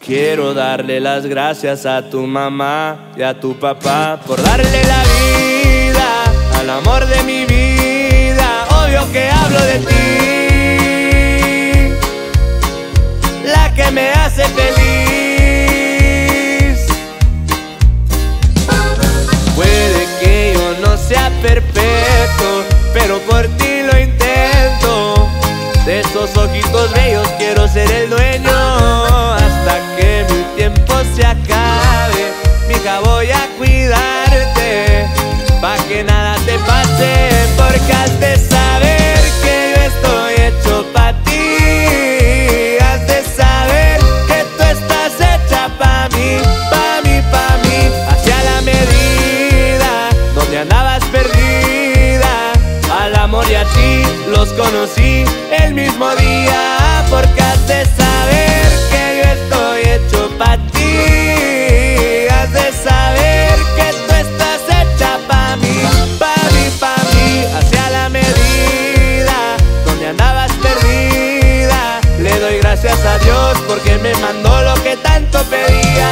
Quiero darle las gracias a tu mamá y a tu papá por darle la vida al amor de mi vida. Obvio que hablo de ti, la que me hace feliz. Puede que yo no sea perfecto, pero por ti lo intento. De esos ojitos bellos quiero ser el dueño hasta que mi tiempo se acabe. Mija, voy a cuidarte pa' que nada te pase, porque has de saber que yo estoy hecho pa' ti. Has de saber que tú estás hecha pa' mí, pa' mí, pa' mí. Hacia la medida donde andabas perdida, al amor y a ti los conocí el mismo día, porque has de saber que yo estoy hecho pa' ti. Has de saber que tú estás hecha pa' mí, pa' mí, pa' mí. Hacia la medida donde andabas perdida, le doy gracias a Dios porque me mandó lo que tanto pedía.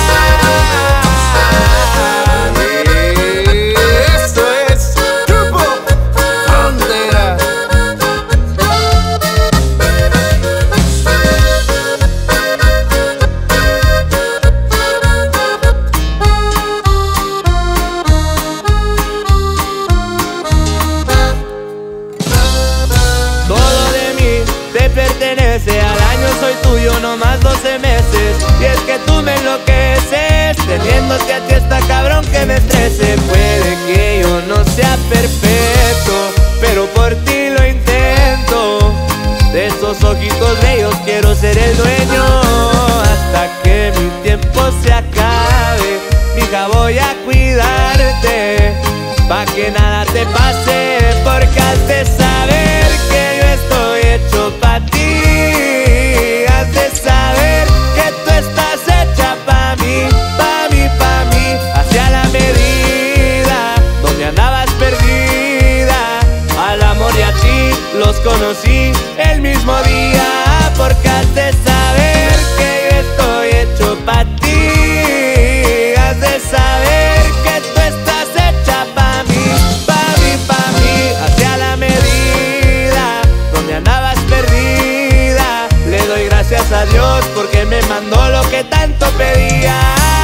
Pertenece al año, soy tuyo, no más 12 meses. Y es que tú me enloqueces, teniéndote a ti está cabrón que me estrese. Puede que yo no sea perfecto, pero por ti lo intento. De esos ojitos bellos quiero ser el dueño hasta que mi tiempo se acabe. Mija, voy a cuidarte pa' que nada te pase, porque has de saber que yo estoy hecho pa' ti. Has de saber que tú estás hecha pa' mí, pa' mí, pa' mí. Hacia la medida donde andabas perdida, al amor y a ti los conocí el mismo día, porque has de saber que yo estoy hecho pa' ti. Has de saber que tú estás hecha pa' mí, pa' mí, pa' mí. Hacia la medida donde andabas perdida, le doy gracias a Dios porque me mandó lo que tanto pedía.